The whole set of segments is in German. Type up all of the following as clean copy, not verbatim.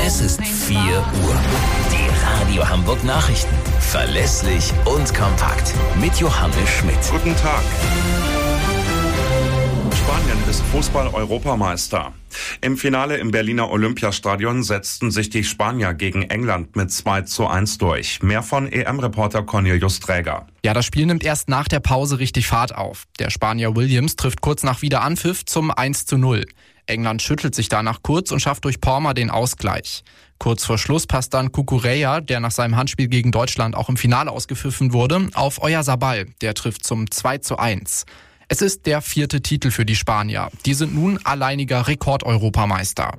Es ist 4 Uhr. Die Radio Hamburg Nachrichten. Verlässlich und kompakt. Mit Johannes Schmidt. Guten Tag. Spanien ist Fußball-Europameister. Im Finale im Berliner Olympiastadion setzten sich die Spanier gegen England mit 2:1 durch. Mehr von EM-Reporter Cornelius Träger. Ja, das Spiel nimmt erst nach der Pause richtig Fahrt auf. Der Spanier Williams trifft kurz nach Wiederanpfiff zum 1:0. England schüttelt sich danach kurz und schafft durch Palmer den Ausgleich. Kurz vor Schluss passt dann Cucurella, der nach seinem Handspiel gegen Deutschland auch im Finale ausgepfiffen wurde, auf Oyarzabal. Der trifft zum 2:1. Es ist der 4. Titel für die Spanier. Die sind nun alleiniger Rekord-Europameister.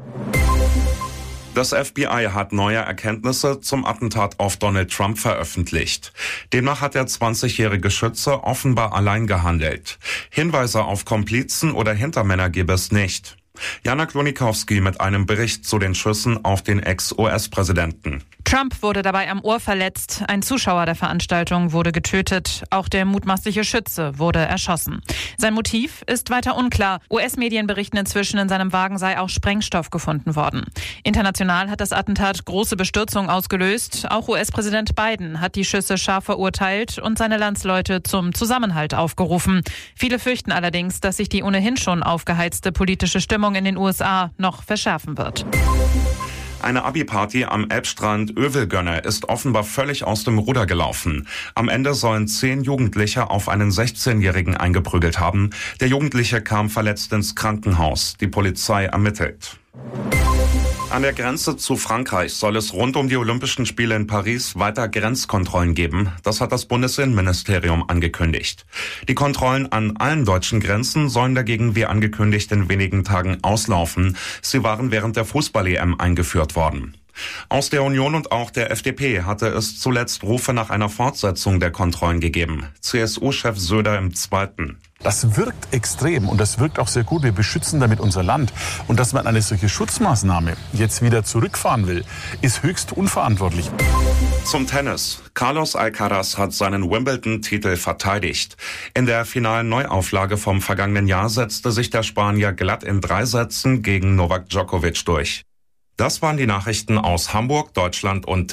Das FBI hat neue Erkenntnisse zum Attentat auf Donald Trump veröffentlicht. Demnach hat der 20-jährige Schütze offenbar allein gehandelt. Hinweise auf Komplizen oder Hintermänner gebe es nicht. Jana Klonikowski mit einem Bericht zu den Schüssen auf den Ex-US-Präsidenten. Trump wurde dabei am Ohr verletzt. Ein Zuschauer der Veranstaltung wurde getötet. Auch der mutmaßliche Schütze wurde erschossen. Sein Motiv ist weiter unklar. US-Medien berichten inzwischen, in seinem Wagen sei auch Sprengstoff gefunden worden. International hat das Attentat große Bestürzung ausgelöst. Auch US-Präsident Biden hat die Schüsse scharf verurteilt und seine Landsleute zum Zusammenhalt aufgerufen. Viele fürchten allerdings, dass sich die ohnehin schon aufgeheizte politische Stimmung in den USA noch verschärfen wird. Eine Abi-Party am Elbstrand Övelgönne ist offenbar völlig aus dem Ruder gelaufen. Am Ende sollen 10 Jugendliche auf einen 16-Jährigen eingeprügelt haben. Der Jugendliche kam verletzt ins Krankenhaus. Die Polizei ermittelt. An der Grenze zu Frankreich soll es rund um die Olympischen Spiele in Paris weiter Grenzkontrollen geben. Das hat das Bundesinnenministerium angekündigt. Die Kontrollen an allen deutschen Grenzen sollen dagegen wie angekündigt in wenigen Tagen auslaufen. Sie waren während der Fußball-EM eingeführt worden. Aus der Union und auch der FDP hatte es zuletzt Rufe nach einer Fortsetzung der Kontrollen gegeben. CSU-Chef Söder im Zweiten. Das wirkt extrem und das wirkt auch sehr gut. Wir beschützen damit unser Land. Und dass man eine solche Schutzmaßnahme jetzt wieder zurückfahren will, ist höchst unverantwortlich. Zum Tennis. Carlos Alcaraz hat seinen Wimbledon-Titel verteidigt. In der finalen Neuauflage vom vergangenen Jahr setzte sich der Spanier glatt in 3 Sätzen gegen Novak Djokovic durch. Das waren die Nachrichten aus Hamburg, Deutschland und